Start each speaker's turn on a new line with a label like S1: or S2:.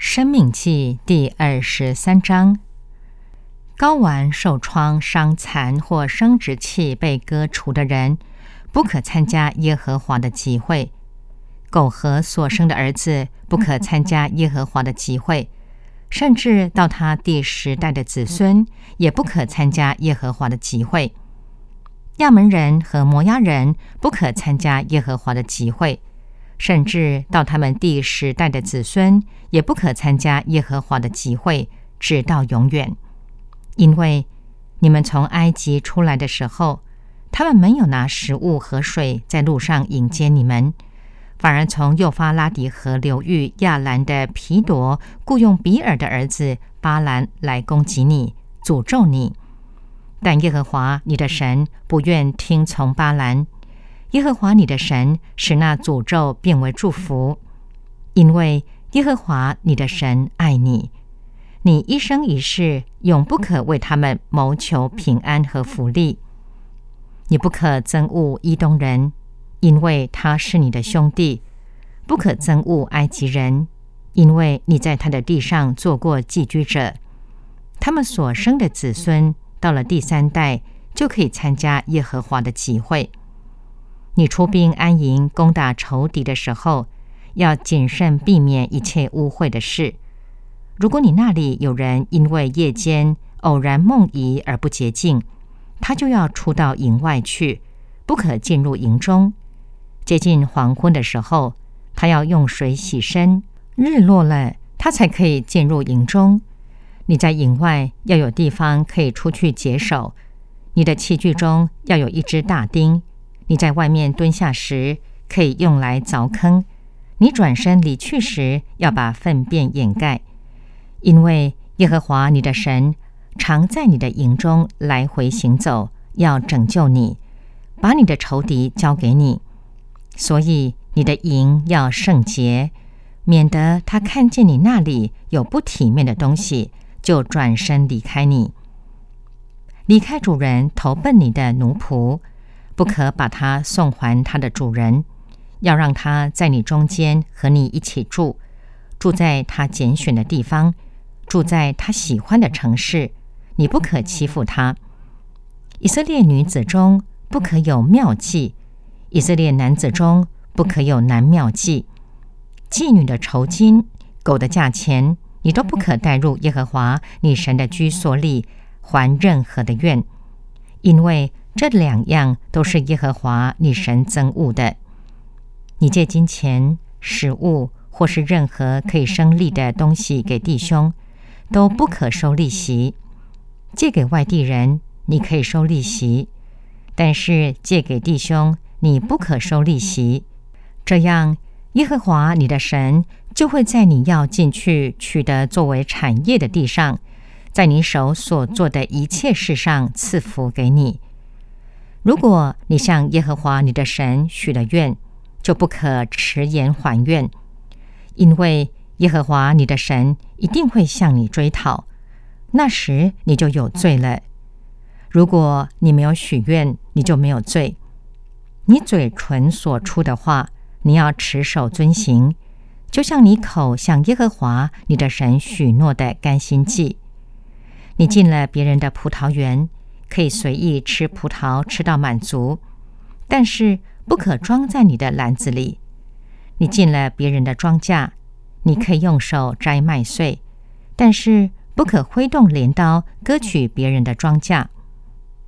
S1: 申命记第23章，睾丸受创伤残或生殖器被割除的人，不可参加耶和华的集会；苟合所生的儿子，不可参加耶和华的集会，甚至到他第10代的子孙，也不可参加耶和华的集会。亚门人和摩押人不可参加耶和华的集会，甚至到他们第10代的子孙，也不可参加耶和华的集会，直到永远。因为你们从埃及出来的时候，他们没有拿食物和水在路上迎接你们，反而从幼发拉底河流域亚兰的毗夺雇用比尔的儿子巴兰来攻击你，诅咒你。但耶和华你的神不愿听从巴兰，耶和华你的神使那诅咒变为祝福，因为耶和华你的神爱你，你一生一世永不可为他们谋求平安和福利。你不可憎恶以东人，因为他是你的兄弟；不可憎恶埃及人，因为你在他的地上做过寄居者。他们所生的子孙到了第3代，就可以参加耶和华的集会。你出兵安营攻打仇敌的时候，要谨慎避免一切污秽的事。如果你那里有人因为夜间偶然梦遗而不洁净，他就要出到营外去，不可进入营中。接近黄昏的时候，他要用水洗身，日落了，他才可以进入营中。你在营外要有地方可以出去解手，你的器具中要有一只大钉，你在外面蹲下时可以用来凿坑，你转身离去时要把粪便掩盖。因为耶和华你的神常在你的营中来回行走，要拯救你，把你的仇敌交给你。所以你的营要圣洁，免得他看见你那里有不体面的东西，就转身离开你。离开主人投奔你的奴仆，不可把他送还他的主人，要让他在你中间和你一起住，住在他拣选的地方，住在他喜欢的城市，你不可欺负他。以色列女子中不可有妙计，以色列男子中不可有男妙计。妓女的酬金、狗的价钱，你都不可带入耶和华你神的居所里还任何的愿，因为这2样都是耶和华你神憎恶的。你借金钱、食物或是任何可以生利的东西给弟兄，都不可收利息。借给外地人，你可以收利息，但是借给弟兄，你不可收利息。这样，耶和华你的神就会在你要进去取得作为产业的地上，在你手所做的一切事上赐福给你。如果你向耶和华你的神许了愿，就不可迟延还愿，因为耶和华你的神一定会向你追讨，那时你就有罪了。如果你没有许愿，你就没有罪。你嘴唇所出的话，你要持守遵行，就像你口向耶和华你的神许诺的甘心祭。你进了别人的葡萄园，可以随意吃葡萄吃到满足，但是不可装在你的篮子里。你进了别人的庄稼，你可以用手摘麦穗，但是不可挥动镰刀割取别人的庄稼。